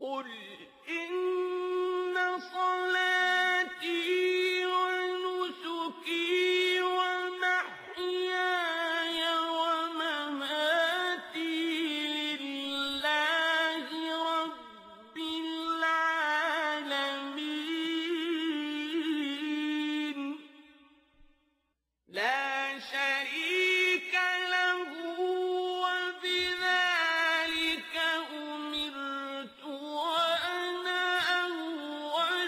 قل إن صلاتي ونسكي ومحياي ومماتي لله رب العالمين لا شريك له وبذلك أمرت وأنا أول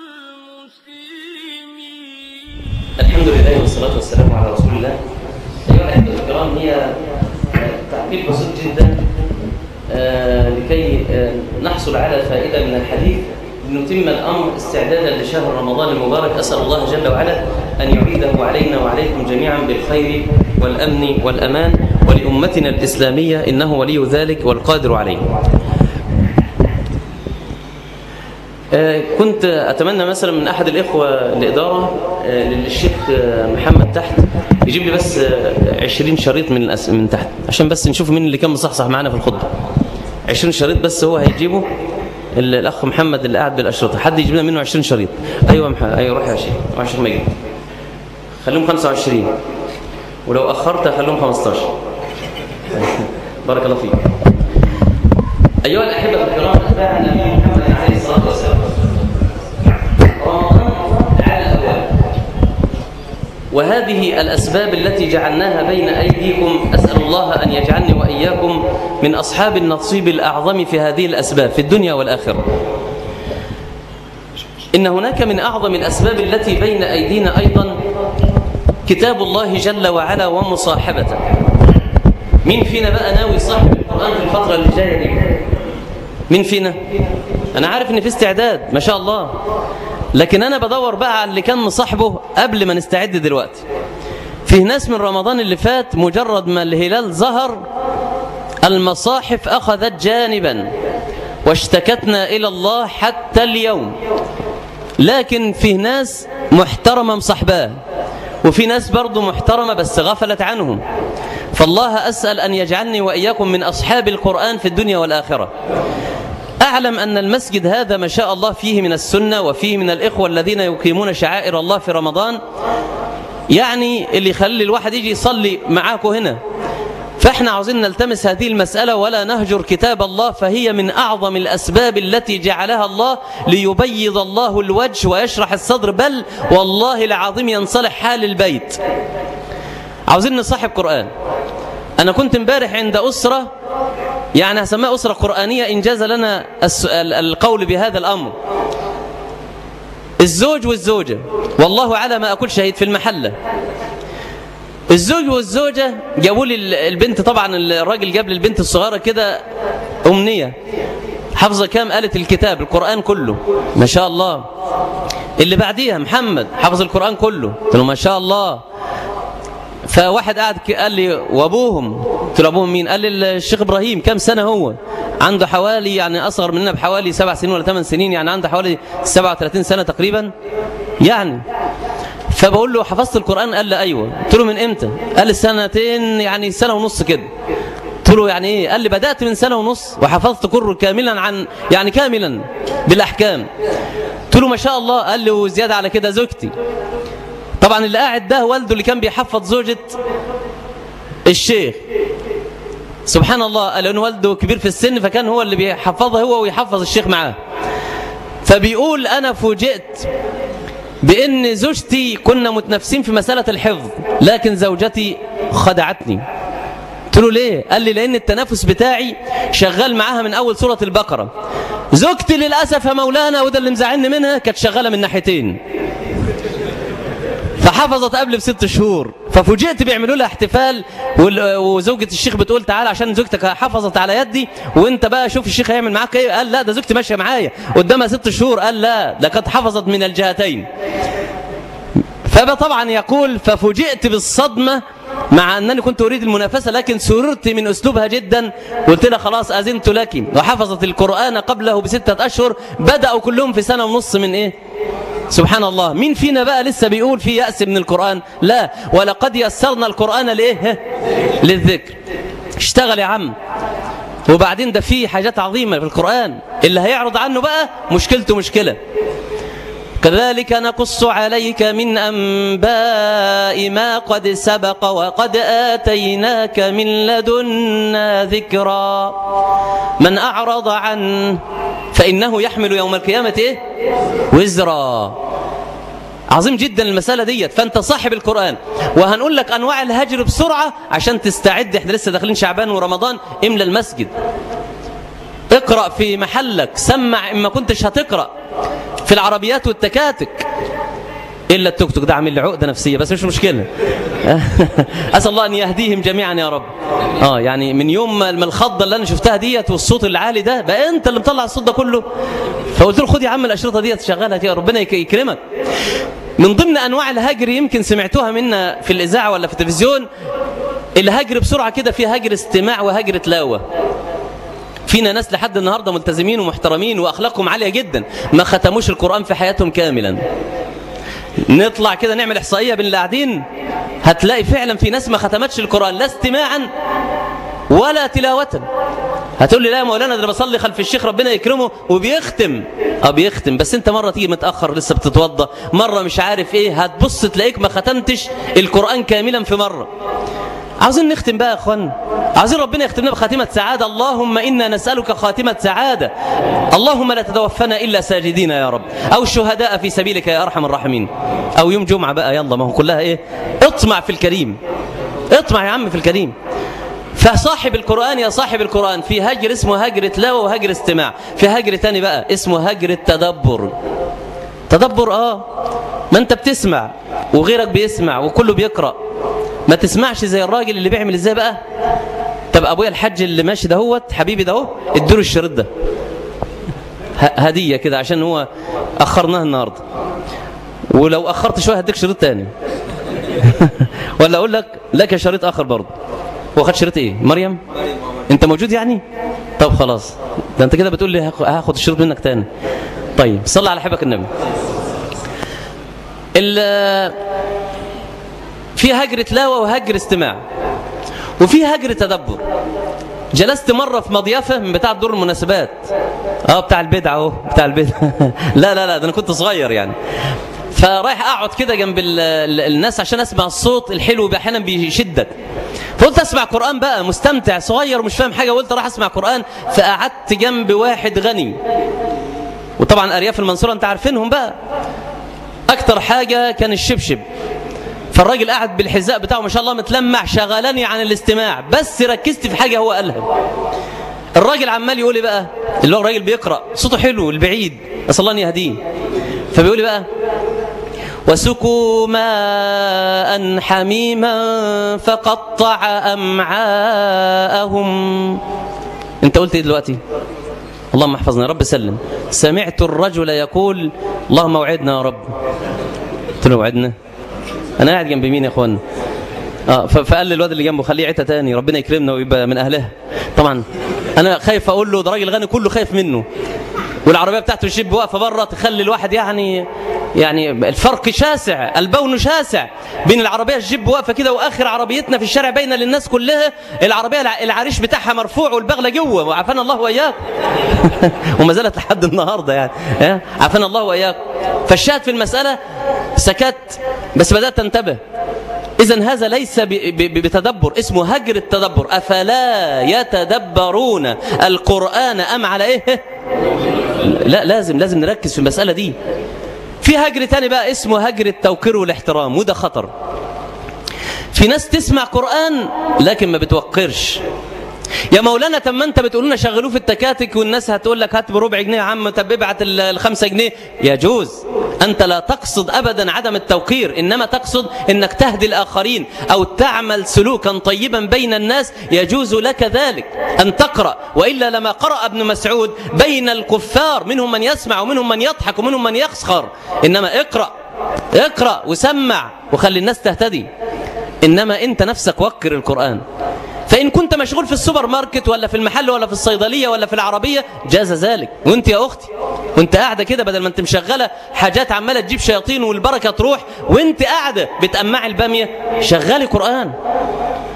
المسلمين. الحمد لله والصلاة والسلام على رسول الله. أيها الأحبة الكرام، هي تعقيب بسيط جدا لكي نحصل على فائدة من الحديث لنتم الأمر استعدادا لشهر رمضان المبارك. أسأل الله جل وعلا أن يعيده علينا وعليكم جميعا بالخير والأمن والأمان ولأمتنا الإسلامية، إنه ولي ذلك والقادر عليه. كنت أتمنى مثلا من أحد الإخوة الإدارة للشيخ محمد تحت يجيب لي بس 20 شريط من تحت، عشان بس نشوف مين اللي كان مصحصح معانا في الخطبة. 20 شريط بس هو هيجيبه، الأخ محمد اللي قاعد بالأشرطة، حد يجيب لنا منه 20 شريط. أيوة محمد، أيوة روح يا شيخ، روح يا شيخ مجد، خليهم 25، ولو أخرت خليهم 15. بارك الله فيك. أيها الأحبة الكرام، أتباع النبي محمد عليه الصلاة والسلام، رمضان على أبواب، وهذه الأسباب التي جعلناها بين أيديكم أسأل الله أن يجعلني وإياكم من أصحاب النصيب الأعظم في هذه الأسباب في الدنيا والآخرة. إن هناك من أعظم الأسباب التي بين أيدينا أيضا كتاب الله جل وعلا ومصاحبته. مين فينا بقى ناوي صاحب القرآن في الفترة اللي جاية دي؟ مين فينا؟ أنا عارف إن في استعداد ما شاء الله، لكن أنا بدور بقى على اللي كان مصاحبه قبل ما نستعد دلوقتي. فيه ناس من رمضان اللي فات مجرد ما الهلال ظهر المصاحف أخذت جانبا واشتكتنا إلى الله حتى اليوم. لكن فيه ناس محترمة مصاحباه، وفي ناس برضو محترمة بس غفلت عنهم. فالله أسأل أن يجعلني وإياكم من أصحاب القرآن في الدنيا والآخرة. أعلم أن المسجد هذا ما شاء الله فيه من السنة وفيه من الإخوة الذين يقيمون شعائر الله في رمضان، يعني اللي يخلي الواحد يجي يصلي معاكم هنا. فإحنا عاوزين نلتمس هذه المسألة ولا نهجر كتاب الله، فهي من أعظم الأسباب التي جعلها الله ليبيض الله الوجه ويشرح الصدر، بل والله العظيم ينصلح حال البيت. عاوزين نصاحب قرآن. أنا كنت امبارح عند أسرة، يعني هسميها أسرة قرآنية إن جاز لنا القول بهذا الأمر. الزوج والزوجة، والله على ما أقول شهيد في المحلة. الزوج والزوجة جابوا لي البنت، طبعا الراجل جاب لي البنت الصغيرة كده أمنية، حافظة كام؟ قالت الكتاب القرآن كله ما شاء الله. اللي بعديها محمد حافظ القرآن كله، قلت له ما شاء الله. فواحد قاعد قال لي وابوهم، قلت له ابوهم مين؟ قال لي الشيخ ابراهيم. كم سنه هو؟ عنده حوالي، يعني اصغر مننا بحوالي 7 سنين ولا 8 سنين، يعني عنده حوالي 37 سنه تقريبا يعني. فبقول له حفظت القرآن؟ قال لي ايوه. قلت له من امتى؟ قال لي سنتين، يعني سنه ونص كده. قلت له يعني ايه؟ قال لي بدأت من سنه ونص وحفظت كله كاملا، عن يعني كاملا بالاحكام. قلت له ما شاء الله. قال لي وزياده على كده زوجتي. طبعا اللي قاعد ده والده اللي كان بيحفظ زوجة الشيخ، سبحان الله، لأن والده كبير في السن فكان هو اللي بيحفظها هو ويحفظ الشيخ معاه. فبيقول أنا فوجئت بأن زوجتي كنا متنافسين في مسألة الحفظ، لكن زوجتي خدعتني. قلت له ليه؟ قال لي لأن التنافس بتاعي شغال معاها من أول سورة البقرة. زوجتي للأسف يا مولانا، وده اللي مزعلني منها، كانت شغالة من ناحيتين، فحفظت قبل ب6 شهور. ففوجئت بيعملوا لها احتفال، وزوجة الشيخ بتقول تعالى عشان زوجتك حفظت على يدي، وانت بقى شوف الشيخ هيعمل معاك ايه. قال لا، ده زوجتي ماشيه معايا قدامها 6 شهور. قال لا، ده قد حفظت من الجهتين. فطبعا يقول ففوجئت بالصدمه، مع أنني كنت أريد المنافسة، لكن سررت من أسلوبها جدا. قلت لها خلاص أذنت لك. وحفظت القرآن قبله ب6 أشهر، بدأوا كلهم في سنة ونص من إيه؟ سبحان الله. مين فينا بقى لسه بيقول في يأس من القرآن؟ لا، ولقد يسرنا القرآن لإيه؟ للذكر. اشتغل يا عم. وبعدين ده فيه حاجات عظيمة في القرآن، اللي هيعرض عنه بقى مشكلته مشكلة. كذلك نقص عليك من أنباء ما قد سبق وقد آتيناك من لدنا ذكرا من أعرض عنه فإنه يحمل يوم القيامة إيه؟ وزرا. عظيم جدا المسألة ديت. فأنت صاحب القرآن، وهنقول لك أنواع الهجر بسرعة عشان تستعد. احنا لسه داخلين شعبان ورمضان. املى المسجد، اقرأ في محلك، سمع إما كنتش هتقرأ في العربيات والتكاتك، إلا التوك توك ده عامل لي عقدة نفسية، بس مش مشكلة. أسأل الله أن يهديهم جميعا يا رب. يعني من يوم ما الخضة اللي أنا شفتها ديت والصوت العالي ده، بقى أنت اللي مطلع الصوت ده كله. فقلت له خد يا عم الأشرطة ديت شغالها كده، ربنا يكرمك. من ضمن أنواع الهجر يمكن سمعتوها منا في الإذاعة ولا في التلفزيون، الهجر بسرعة كده، في هجر استماع وهجر تلاوة. فينا ناس لحد النهاردة ملتزمين ومحترمين وأخلاقهم عالية جدا، ما ختموش القرآن في حياتهم كاملا. نطلع كده نعمل إحصائية بين اللي قاعدين، هتلاقي فعلا في ناس ما ختمتش القرآن لا استماعا ولا تلاوة. هتقول لي لا يا مولانا ده بصلي خلف الشيخ ربنا يكرمه وبيختم. بيختم، بس انت مرة تيجي متأخر لسه بتتوضى، مرة مش عارف ايه، هتبص تلاقيك ما ختمتش القرآن كاملا في مرة. عاوزين نختم بقى يا اخوان، عاوزين ربنا يختمنا بخاتمة سعادة. اللهم إنا نسألك خاتمة سعادة. اللهم لا تتوفنا إلا ساجدين يا رب، أو الشهداء في سبيلك يا أرحم الراحمين، أو يوم جمعة بقى، يلا ما هو كلها إيه، اطمع في الكريم، اطمع يا عم في الكريم. فصاحب القرآن يا صاحب القرآن في هجر اسمه هجر تلاوة وهجر استماع، في هجر تاني بقى اسمه هجر التدبر. تدبر ما انت بتسمع وغيرك بيسمع وكله بيقرأ، ما تسمعش زي الراجل اللي بيعمل ازاي بقى. طب ابويا الحاج اللي ماشي دهوت حبيبي ده اديله الشريط ده هدية كده عشان هو اخرناه النهارده، ولو اخرت شويه هديك شريط تاني. ولا اقول لك شريط اخر برضه. هو خد شريط ايه؟ مريم انت موجود يعني؟ طب خلاص، ده انت كده بتقول لي هاخد الشريط منك تاني. طيب صلي على حبك النبي. في هجر تلاوة وهجر استماع، وفي هجر تدبر. جلست مرة في مضيافة من بتاع دور المناسبات، بتاع البدعة بتاع البدعة. لا ده انا كنت صغير يعني. فرايح اقعد كده جنب الناس عشان اسمع الصوت الحلو، احيانا بيشدك. فقلت اسمع قرآن بقى، مستمتع صغير ومش فاهم حاجة، قلت راح اسمع قرآن. فقعدت جنب واحد غني، وطبعا ارياف المنصورة انت عارفينهم بقى، اكتر حاجة كان الشبشب. فالراجل قاعد بالحذاء بتاعه ما شاء الله متلمع، شغلني عن الاستماع، بس ركزت في حاجة هو قالها. الراجل عمال يقول لي بقى، اللي هو الراجل بيقرأ صوته حلو البعيد، أسأل الله أن يهديه. فبيقول لي بقى وسقوا ماء حميما فقطع أمعاءهم. انت قلت ايه دلوقتي؟ اللهم احفظنا يا رب سلم. سمعت الرجل يقول اللهم اوعدنا يا رب. قلت له وعدنا؟ انا قاعد جنب مين يا اخوان؟ فقال لي الواد اللي جنبه خليه عيتها تاني، ربنا يكرمنا ويبقى من اهلها. طبعا انا خايف اقول له، ده راجل غني كله خايف منه، والعربيه بتاعته الجيب واقفه بره، تخلي الواحد يعني الفرق شاسع، البون شاسع بين العربيه الجيب واقفه كده واخر عربيتنا في الشارع باينه للناس كلها، العربيه العريش بتاعها مرفوع والبغله جوه، وعافانا الله واياك. وما زالت لحد النهارده يعني، عافانا الله واياك. فالشاهد في المساله سكت، بس بدات تنتبه. إذن هذا ليس بتدبر، اسمه هجر التدبر. أفلا يتدبرون القرآن أم على إيه؟ لا، لازم نركز في المسألة دي. في هجر تاني بقى اسمه هجر التوقير والاحترام، وده خطر. في ناس تسمع قرآن لكن ما بتوقرش. يا مولانا طب ما انت بتقول لنا شغلوه في التكاتك، والناس هتقول لك هات بربع جنيه يا عم، طب ابعت ال5 جنيه. يجوز، انت لا تقصد ابدا عدم التوقير، انما تقصد انك تهدي الاخرين او تعمل سلوكا طيبا بين الناس، يجوز لك ذلك ان تقرأ. والا لما قرأ ابن مسعود بين الكفار، منهم من يسمع ومنهم من يضحك ومنهم من يسخر. انما اقرأ وسمع وخلي الناس تهتدي، انما انت نفسك وقر القرآن. فإن كنت مشغول في السوبر ماركت ولا في المحل ولا في الصيدلية ولا في العربية جاز ذلك. وانت يا أختي وانت قاعدة كده، بدل ما انت مشغلة حاجات عمالة تجيب شياطين والبركة تروح، وانت قاعدة بتأمعي البامية شغالي قرآن.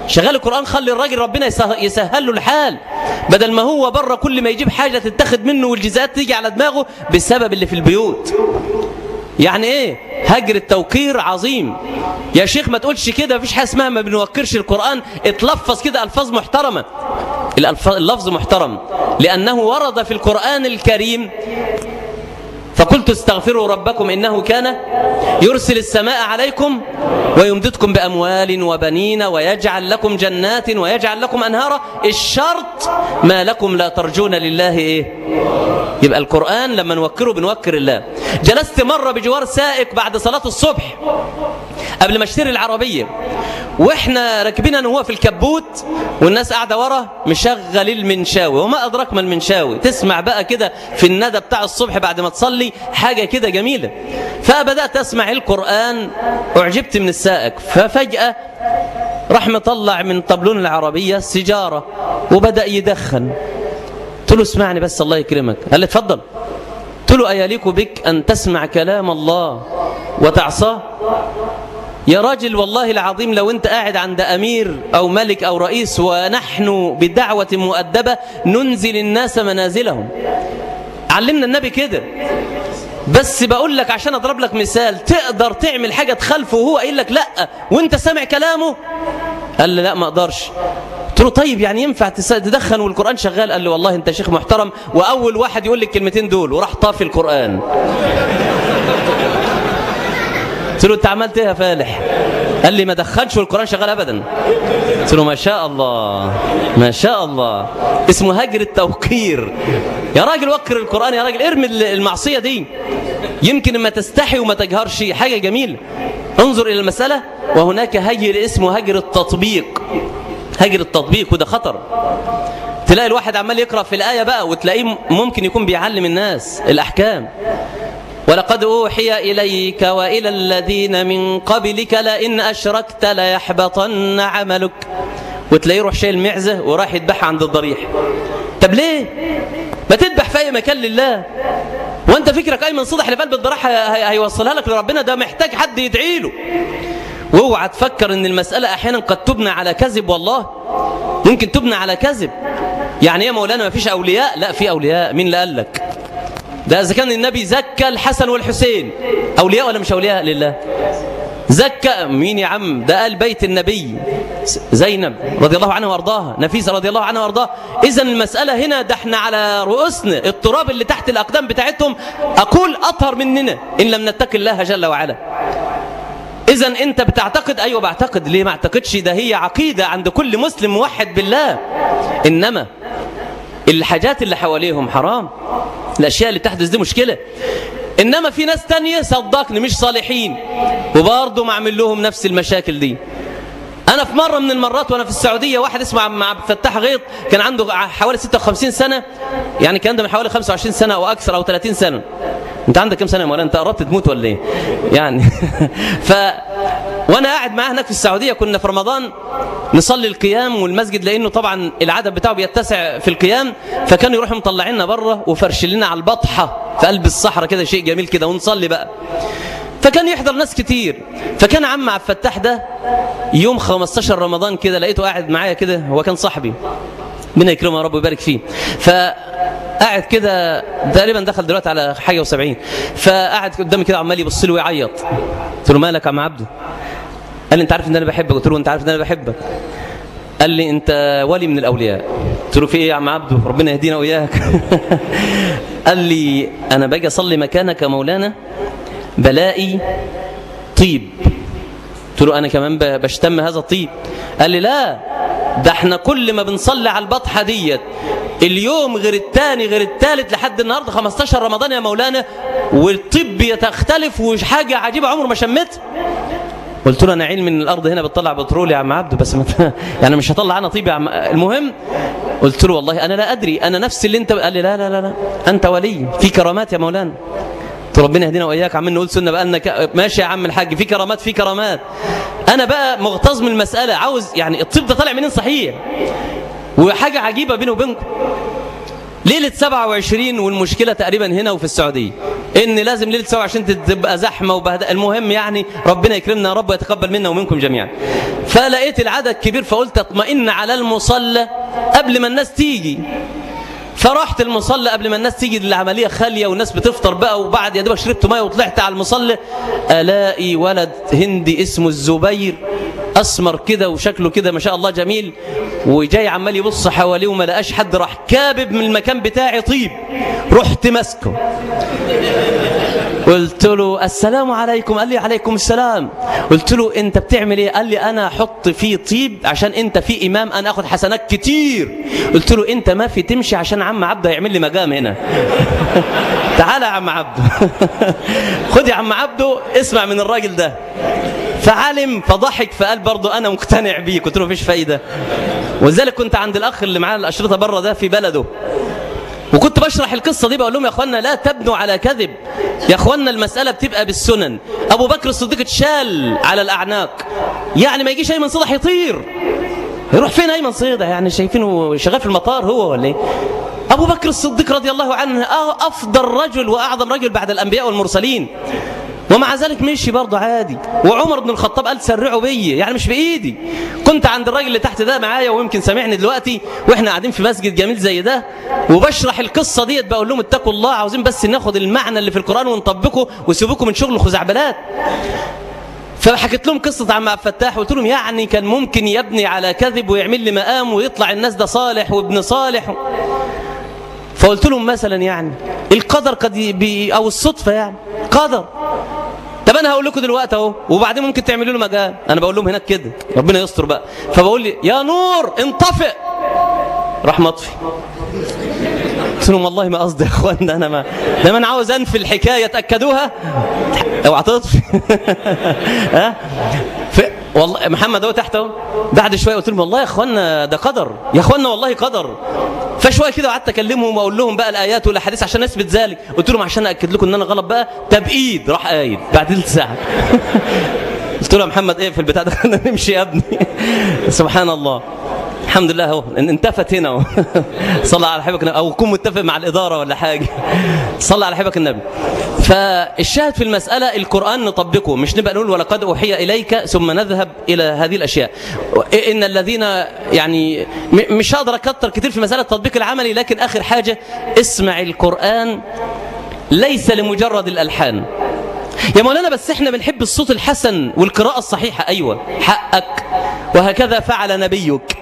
شغال القرآن، خلي الراجل ربنا يسهل له الحال، بدل ما هو بره كل ما يجيب حاجة تتاخد منه والجزاءات تيجي على دماغه بسبب اللي في البيوت. يعني ايه؟ هجر التوقير عظيم يا شيخ، ما تقولش كده، مفيش حاجه اسمها ما بنوقرش القرآن، اتلفظ كده ألفاظ محترمة. اللفظ محترم لأنه ورد في القرآن الكريم فقلت استغفروا ربكم إنه كان يرسل السماء عليكم ويمددكم بأموال وبنين ويجعل لكم جنات ويجعل لكم أنهارا. الشرط ما لكم لا ترجون لله إيه؟ يبقى القرآن لما نوكره بنوكر الله. جلست مرة بجوار سائق بعد صلاة الصبح قبل ما اشتري العربية، واحنا راكبين انا وهو في الكبوت والناس قاعده ورا مشغل المنشاوي، وما ادراك ما المنشاوي، تسمع بقى كده في الندى بتاع الصبح بعد ما تصلي حاجه كده جميله. فبدات اسمع القرآن، اعجبت من السائق، ففجأة راح مطلع من طبلون العربيه سيجاره وبدا يدخن. قلت له اسمعني بس الله يكرمك. قال لي اتفضل. قلت له أيليق بك أن تسمع كلام الله وتعصاه؟ يا راجل والله العظيم لو أنت قاعد عند أمير أو ملك أو رئيس ونحن بدعوة مؤدبة ننزل الناس منازلهم. علمنا النبي كده. بس بقول لك عشان أضرب لك مثال، تقدر تعمل حاجة تخالفه وهو قايل لك لأ وأنت سامع كلامه؟ قال لي لا ما أقدرش. قلت له طيب يعني ينفع تدخن والقرآن شغال؟ قال لي والله أنت شيخ محترم وأول واحد يقول لي الكلمتين دول، وراح طافي القرآن. قلت له أنت عملت إيه يا فالح؟ قال لي ما دخنش والقرآن شغال أبدا. قلت له ما شاء الله ما شاء الله، اسمه هجر التوقير. يا راجل وقر القرآن، يا راجل ارمي المعصية دي، يمكن ما تستحي وما تجهرش، حاجة جميلة. انظر إلى المسألة. وهناك هجر اسمه هجر التطبيق. هجر التطبيق وده خطر. تلاقي الواحد عمال يقرأ في الآية بقى وتلاقيه ممكن يكون بيعلم الناس الأحكام. ولقد أوحي إليك وإلى الذين من قبلك لئن أشركت ليحبطن عملك. وتلاقيه يروح شايل معزة وراح يذبحها عند الضريح. طب ليه؟ ما تذبح في أي مكان لله. وأنت فكرك أيمن صدح اللي في قلب الضريح هيوصلها لك لربنا؟ ده محتاج حد يدعي له. واوعى تفكر ان المسألة احيانا قد تبنى على كذب، والله ممكن تبنى على كذب. يعني يا مولانا ما فيش اولياء؟ لا في اولياء. مين اللي قال لك؟ ده اذا كان النبي زكى الحسن والحسين، اولياء ولا مش اولياء لله؟ زكى مين يا عم؟ ده قال بيت النبي، زينب رضي الله عنها وارضاها، نفيسة رضي الله عنها وارضاها. اذا المسألة هنا ده احنا على رؤوسنا التراب اللي تحت الاقدام بتاعتهم اقول اطهر مننا ان لم نتقي الله جل وعلا. إذا أنت بتعتقد؟ أيوة بعتقد. ليه ما اعتقدش؟ ده هي عقيدة عند كل مسلم موحد بالله. إنما الحاجات اللي حواليهم حرام، الأشياء اللي بتحدث دي مشكلة. إنما في ناس تانية صدقني مش صالحين وبرضه معمل لهم نفس المشاكل دي. أنا في مرة من المرات وأنا في السعودية، واحد اسمه عبد الفتاح غيط كان عنده حوالي 56 سنة، يعني كان ده من حوالي 25 سنة أو أكثر أو 30 سنة. انت عندك كم سنه يا مولانا؟ انت قربت تموت ولا ايه يعني؟ وانا قاعد معاه هناك في السعوديه، كنا في رمضان نصلي القيام والمسجد، لانه طبعا العدد بتاعه بيتسع في القيام، فكانوا يروحوا مطلعيننا بره وفرشين لنا على البطحه في قلب الصحراء كده، شيء جميل كده، ونصلي بقى. فكان يحضر ناس كتير. فكان عم عبد الفتاح ده يوم 15 رمضان كده لقيته قاعد معايا كده، هو كان صاحبي ربنا يكرمه يا رب ويبارك فيه. فقاعد كده تقريبا دخل دلوقتي على حاجه و70، فقاعد قدامي كده عمال يبص لي ويعيط. قلت له مالك يا عم عبده؟ قال لي انت عارف ان انا بحبك. قلت له انت عارف ان انا بحبك؟ قال لي انت ولي من الاولياء. قلت له في ايه يا عم عبده؟ ربنا يهدينا وياك. قال لي انا باجي اصلي مكانك يا مولانا بلاقي طيب. قلت له انا كمان بشتم هذا الطيب. قال لي لا، ده احنا كل ما بنصلي على البطحه ديت اليوم غير الثاني غير الثالث لحد النهارده 15 رمضان يا مولانا، والطب يختلف وحاجه عجيبه عمره ما شمتها. قلت له انا عيل من الارض هنا بتطلع بترول يا عم عبده، بس يعني مش هطلع انا طيب يا عم. المهم قلت له والله انا لا ادري، انا نفس اللي انت. قال لي لا لا لا لا، انت ولي في كرامات يا مولانا. ربنا يهدينا واياك. عمال نقول سنه بقى لنا ماشي يا عم الحاج، في كرامات في كرامات. انا بقى مغتاظ من المساله، عاوز يعني الطب ده طالع منين صحيح؟ وحاجه عجيبه بيني وبينكم، ليله 27 والمشكله تقريبا هنا وفي السعوديه ان لازم ليله 27 تبقى زحمه وبهدله. المهم يعني ربنا يكرمنا يا رب ويتقبل منا ومنكم جميعا. فلقيت العدد كبير فقلت اطمئن على المصلى قبل ما الناس تيجي. فرحت المصلى قبل ما الناس تيجي، العمليه خاليه والناس بتفطر بقى، وبعد يا دوبك شربت ميه وطلعت على المصلى الاقي ولد هندي اسمه الزبير، اسمر كده وشكله كده ما شاء الله جميل، وجاي عمال يبص حواليه وما لقاش حد، راح كابب من المكان بتاعي طيب، رحت ماسكه قلت له السلام عليكم. قال لي عليكم السلام. قلت له انت بتعمل ايه؟ قال لي انا احط فيه طيب عشان انت في امام انا اخد حسنات كتير. قلت له انت ما في تمشي عشان عم عبده يعمل لي مقام هنا. تعالى يا عم عبده. خد يا عم عبده اسمع من الراجل ده. فعلم فضحك فقال برضه انا مقتنع بيه. قلت له مفيش فايده. ولذلك كنت عند الاخ اللي معاه الاشرطه بره ده في بلده، وكنت بشرح القصة دي بقول لهم يا اخوانا لا تبنوا على كذب، يا اخوانا المسألة بتبقى بالسنن. ابو بكر الصديق اتشال على الاعناق، يعني ما يجيش ايمن صيدح يطير، يروح فين ايمن صيدح؟ يعني شايفينه شغال في المطار هو ولا ايه؟ ابو بكر الصديق رضي الله عنه افضل رجل واعظم رجل بعد الانبياء والمرسلين، ومع ذلك مشي برضه عادي. وعمر بن الخطاب قال سرعوا بي، يعني مش بايدي. كنت عند الراجل اللي تحت ده معايا ويمكن سامعني دلوقتي، واحنا قاعدين في مسجد جميل زي ده وبشرح القصه ديت، بقول لهم اتقوا الله، عاوزين بس ناخد المعنى اللي في القران ونطبقه وسيبوكم من شغل الخزعبلات. فحكيت لهم قصه عم عبد الفتاح، وقلت لهم يعني كان ممكن يبني على كذب ويعمل لي مقام ويطلع الناس ده صالح وابن صالح. فقلت لهم مثلا يعني القدر قد او الصدفه، يعني قدر. طب انا هقول لكم دلوقتي اهو، وبعدين ممكن تعملوا له مجال. انا بقول لهم هناك كده ربنا يستر بقى، فبقول لي يا نور انطفئ، راح مطفي. قلت لهم والله ما قصدي يا اخوانا، انا ما لما انا عاوز انفي الحكايه تاكدوها اوعى تطفي. ها والله محمد اهو تحت اهو. بعد شويه قلت لهم والله يا اخوانا ده قدر، يا اخوانا والله قدر. فشويه كده قعدت اكلمهم واقول لهم بقى الايات والاحاديث عشان اثبت ذلك. قلت لهم عشان اكد لكم ان انا غلط بقى تبقيد، راح قايد بعد ثلث ساعه. قلت له يا محمد ايه في البتاع ده؟ خلينا نمشي يا ابني. سبحان الله. الحمد لله اهو انتفت هنا اهو. صلى على حبيبك النبي، او كن متفق مع الاداره ولا حاجه. صلى على حبيبك النبي. فالشاهد في المساله القران نطبقه، مش نبقى نقول ولقد اوحي اليك ثم نذهب الى هذه الاشياء. ان الذين يعني مش هقدر اكتر كتير في مساله التطبيق العملي، لكن اخر حاجه اسمع القران ليس لمجرد الالحان. يا مولانا بس احنا بنحب الصوت الحسن والقراءه الصحيحه. ايوه حقك، وهكذا فعل نبيك،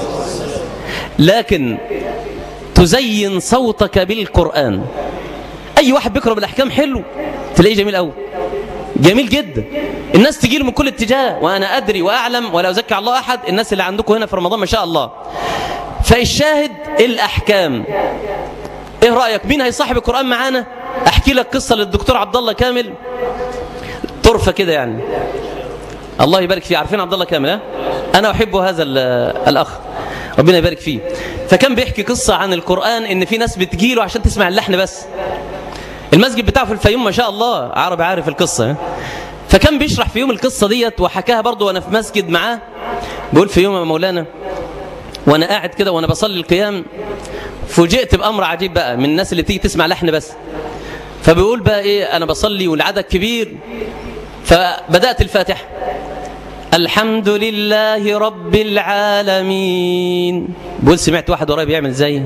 لكن تزين صوتك بالقرآن. أي واحد بيقرأ بالأحكام حلو تلاقيه جميل أوي، جميل جدا. الناس تجي له من كل اتجاه، وأنا أدري وأعلم ولا أزكي على الله أحد، الناس اللي عندكم هنا في رمضان ما شاء الله. فالشاهد الأحكام. إيه رأيك مين هيصاحب القرآن معانا؟ أحكي لك قصة للدكتور عبد الله كامل، طرفة كده يعني، الله يبارك فيه. عارفين عبد الله كامل؟ ها؟ أنا أحب هذا الأخ، ربنا يبارك فيه. فكان بيحكي قصة عن القرآن، إن في ناس بتجيله عشان تسمع اللحن بس. المسجد بتاعه في الفيوم ما شاء الله، عربي عارف القصة. فكان بيشرح في يوم القصة ديت، وحكاها برضه وأنا في مسجد معاه. بيقول في يوم يا مولانا وأنا قاعد كده وأنا بصلي القيام، فوجئت بأمر عجيب بقى من الناس اللي تيجي تسمع لحن بس. فبيقول بقى إيه، أنا بصلي والعدد كبير، فبدأت الفاتحة الحمد لله رب العالمين. بقول سمعت واحد ورايا بيعمل زي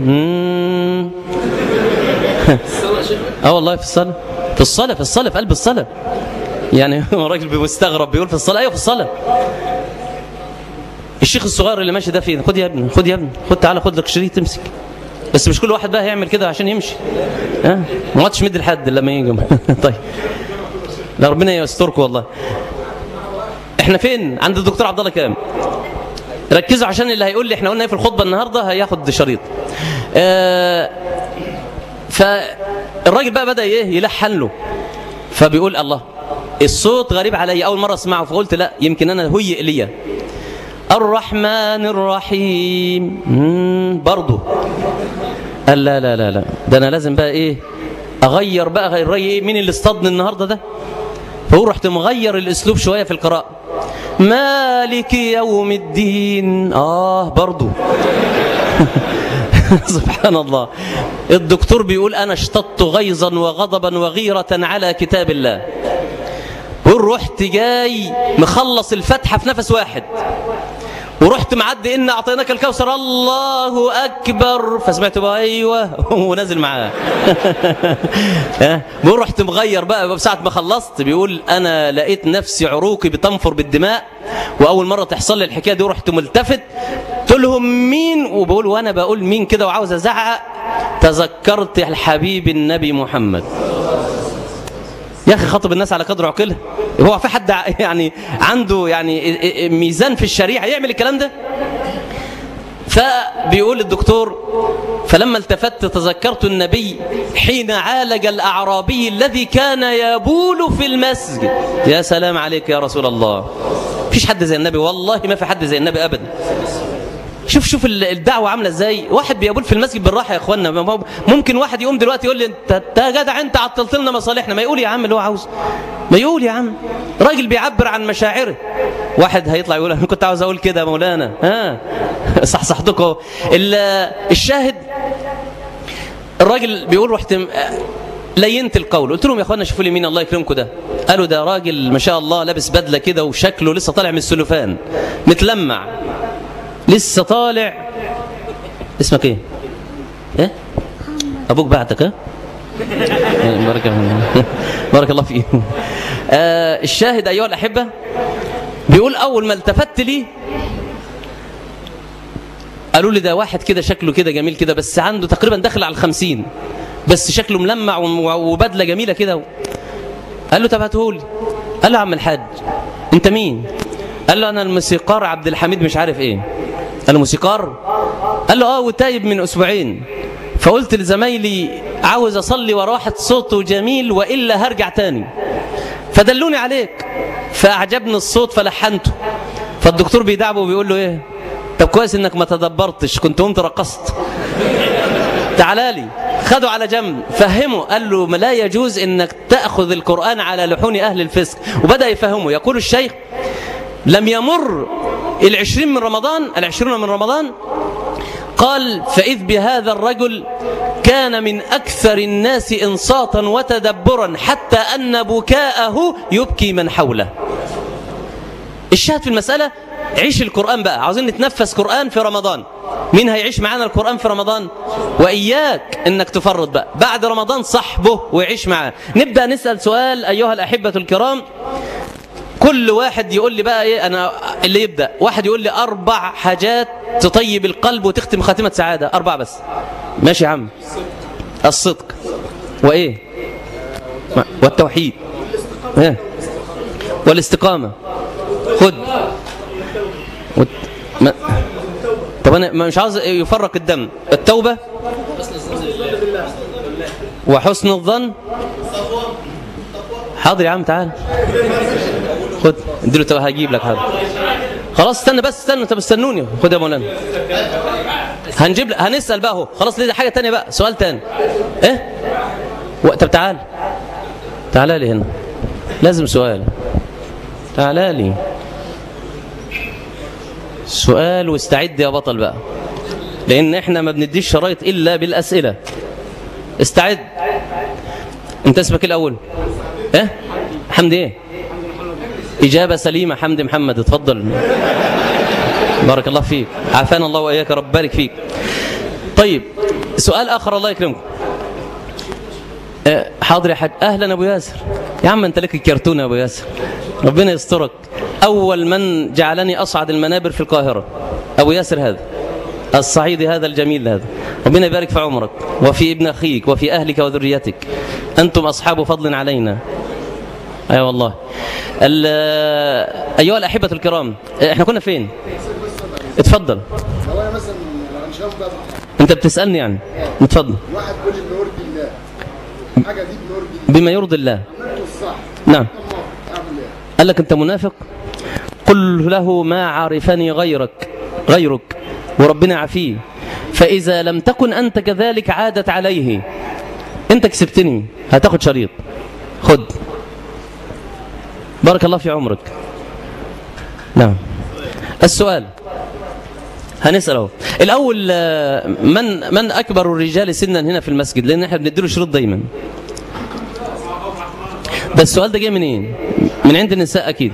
والله في الصلاة، في قلب الصلاة. يعني راجل بيستغرب بيقول في الصلاة. ايوه في الصلاة. الشيخ الصغير اللي ماشي ده فين؟ خد يا ابني، خد تعالى خد لك شريط تمسك. بس مش كل واحد بقى هيعمل كده عشان يمشي. ما عادش مد لحد لما يجي. طيب لا ربنا يستركم والله. احنا فين؟ عند الدكتور عبد الله كامل. ركزوا عشان اللي هيقول لي احنا قلنا ايه في الخطبه النهارده هياخد شريط. فالراجل بقى بدا ايه يلحن له، فبيقول الله الصوت غريب علي، اول مره اسمعه، فقلت لا يمكن انا هيئ ليا. الرحمن الرحيم برضه. قال لا لا لا لا، ده انا لازم بقى ايه اغير بقى. غير ايه؟ مين اللي اصطادني النهارده ده؟ فهو رحت مغير الاسلوب شويه في القراءه. مالك يوم الدين برضو. سبحان الله. الدكتور بيقول انا اشتدت غيظا وغضبا وغيرة على كتاب الله. ورحت جاي مخلص الفاتحة في نفس واحد، ورحت معدي إن أعطيناك الكوثر الله أكبر، فسمعت بقى أيوة ونازل معاه. بيقول رحت مغير بقى ساعة ما خلصت، بيقول أنا لقيت نفسي عروقي بتنفر بالدماء، وأول مرة تحصل لي الحكاية دي ورحت ملتفت قلت لهم مين، وبقول وأنا بقول مين كده وعاوز أزعق، تذكرت الحبيب النبي محمد. يا أخي خاطب الناس على قدر عقلها، هو في حد يعني عنده يعني ميزان في الشريعة يعمل الكلام ده؟ فبيقول الدكتور فلما التفت تذكرت النبي حين عالج الأعرابي الذي كان يبول في المسجد. يا سلام عليك يا رسول الله، فيش حد زي النبي، والله ما في حد زي النبي أبدا. شوف الدعوة عاملة ازاي، واحد بيقول في المسجد بالراحة يا اخوانا. ممكن واحد يقوم دلوقتي يقول لي انت يا جدع انت عطلت لنا مصالحنا، ما يقول يا عم اللي هو عاوز، ما يقول يا عم، راجل بيعبر عن مشاعره. واحد هيطلع يقول انا كنت عاوز اقول كده يا مولانا، صحصحتكم. الشاهد الراجل بيقول رحت لينت القول، قلت لهم يا اخوانا شوفوا لي مين الله يكرمكم ده. قالوا ده راجل ما شاء الله لابس بدلة كده وشكله لسه طالع من السلوفان متلمع، لسه طالع. اسمك ايه؟ ايه؟ ابوك بعتك؟ ها؟ بارك الله فيك. الشاهد ايها الاحبه بيقول اول ما التفت لي قالوا لي ده واحد كده شكله كده جميل كده، بس عنده تقريبا داخل على 50، بس شكله ملمع وبدله جميله كده. قال له طب هاتهولي. قال له يا عم الحاج انت مين؟ قال له انا الموسيقار عبد الحميد مش عارف ايه. قال له موسيقار؟ قال له وتايب من اسبوعين، فقلت لزمايلي عاوز اصلي ورا واحد صوته جميل والا هرجع تاني، فدلوني عليك، فاعجبني الصوت فلحنته. فالدكتور بيدعبه وبيقول له ايه؟ طب كويس انك ما تدبرتش، كنت قمت رقصت. تعالى لي. خدوا على جنب فهمه، قال له ما لا يجوز انك تاخذ القران على لحون اهل الفسق، وبدا يفهمه. يقول الشيخ لم يمر 20 من رمضان قال فإذ بهذا الرجل كان من أكثر الناس إنصاتا وتدبرا حتى أن بكاءه يبكي من حوله. الشاهد في المسألة عيش القرآن بقى، عاوزين نتنفس قرآن في رمضان. مين هيعيش معانا القرآن في رمضان؟ وإياك إنك تفرط بقى، بعد رمضان صحبه ويعيش معاه. نبدأ نسأل سؤال أيها الأحبة الكرام، كل واحد يقول لي بقى ايه، انا اللي يبدأ واحد يقول لي 4 حاجات تطيب القلب وتختم خاتمة سعادة، 4 بس. ماشي يا عم. الصدق وايه؟ والتوحيد والاستقامة. خد طب انا مش عاوز يفرق الدم. التوبة وحسن الظن. حاضر يا عم تعال خد اديله توبة هجيب لك. حاضر خلاص استنى بس استنى، طب استنوني. خد يا مولانا هنجيب هنسأل بقى اهو. خلاص ليه حاجة تانية بقى، سؤال تاني. ايه طب تعال لي هنا، لازم سؤال. تعال لي سؤال واستعد يا بطل بقى، لان احنا ما بنديش شرايط الا بالاسئله. استعد. انت اسمك الاول؟ ايه حمدي؟ ايه اجابه سليمه. حمدي محمد، اتفضل. بارك الله فيك، عافانا الله واياك، رب بارك فيك. طيب سؤال اخر الله يكرمكم. حاضر يا حاج. اهلا ابو ياسر. يا عم انت لك الكرتون يا ابو ياسر، ربنا يسترك. اول من جعلني اصعد المنابر في القاهره ابو ياسر هذا الصعيدي هذا الجميل هذا، ربنا يبارك في عمرك وفي ابن اخيك وفي اهلك وذريتك، انتم اصحاب فضل علينا. اي أيوة والله. ايها الاحبه الكرام، احنا كنا فين؟ اتفضل. انت بتسالني يعني؟ اتفضل. واحد يقول لي بما يرضي الله، حاجه دي بما يرضي الله. نعم. قال لك انت منافق؟ قل له ما عرفني غيرك وربنا عفيه، فإذا لم تكن أنت كذلك عادت عليه. أنت كسبتني، هتاخد شريط. خد. بارك الله في عمرك. نعم. السؤال هنسأله الأول، من أكبر الرجال سنا هنا في المسجد؟ لأن احنا بنديله شروط دايما. ده السؤال ده جاي منين؟ من عند النساء أكيد.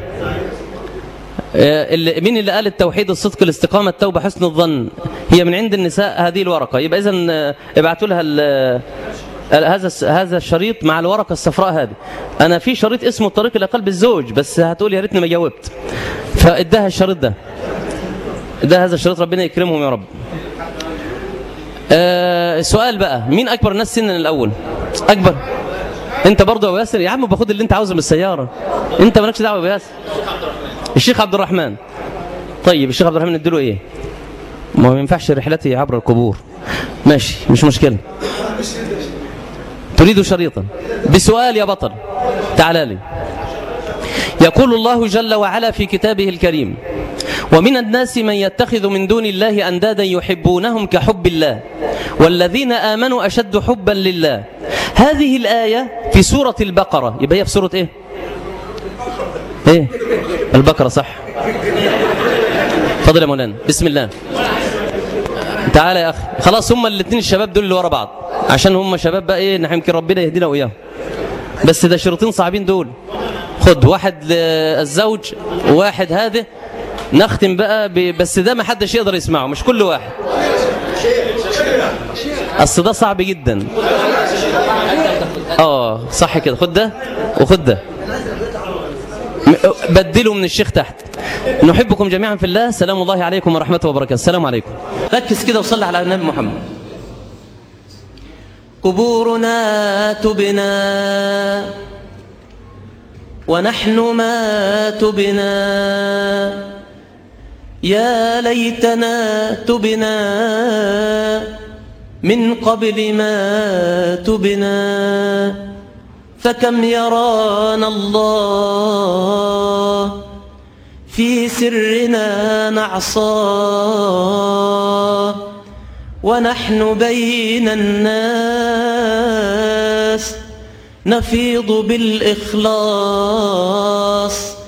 مين اللي قال التوحيد الصدق الاستقامة التوبة حسن الظن؟ هي من عند النساء هذه الورقة. يبقى إذن ابعتوا لها هذا الشريط مع الورقة الصفراء هذه. أنا في شريط اسمه الطريق إلى قلب الزوج، بس هتقول يا ريتني ما جاوبت، فإداها الشريط ده، إداها هذا الشريط، ربنا يكرمهم يا رب. السؤال بقى، مين أكبر الناس سنا الأول؟ أكبر أنت برضه يا ياسر. يا عم باخد اللي أنت عاوزه من السيارة، أنت مالكش دعوة يا ياسر. الشيخ عبد الرحمن. طيب الشيخ عبد الرحمن نديله إيه؟ ما ينفعش رحلتي عبر القبور. ماشي مش مشكلة. تريد شريطا بسؤال يا بطل، تعال لي. يقول الله جل وعلا في كتابه الكريم: ومن الناس من يتخذ من دون الله أندادا يحبونهم كحب الله والذين آمنوا أشد حبا لله. هذه الآية في سورة البقرة. يبقى هي في سورة إيه؟ إيه؟ البقرة صح. فضل يا مولانا. بسم الله. تعالى يا أخي. خلاص هم الاثنين الشباب دول اللي ورا بعض، عشان هم شباب بقى إيه، يمكن ربنا يهدينا وإياهم. بس ده شريطين صعبين دول. خد واحد للزوج وواحد هذا. نختم بقى بس ده ما حدش يقدر يسمعه، مش كل واحد. اصل ده صعب جدا. صح كده. خد ده وخد ده، بدلوا من الشيخ تحت. نحبكم جميعا في الله. سلام الله عليكم ورحمته وبركاته. السلام عليكم. ركز كده وصلي على النبي محمد. قبورنا تبنى ونحن ما تبنى، يا ليتنا تبنى من قبل ما تبنى، فكم يرانا الله في سرنا نعصاه، ونحن بين الناس نفيض بالإخلاص.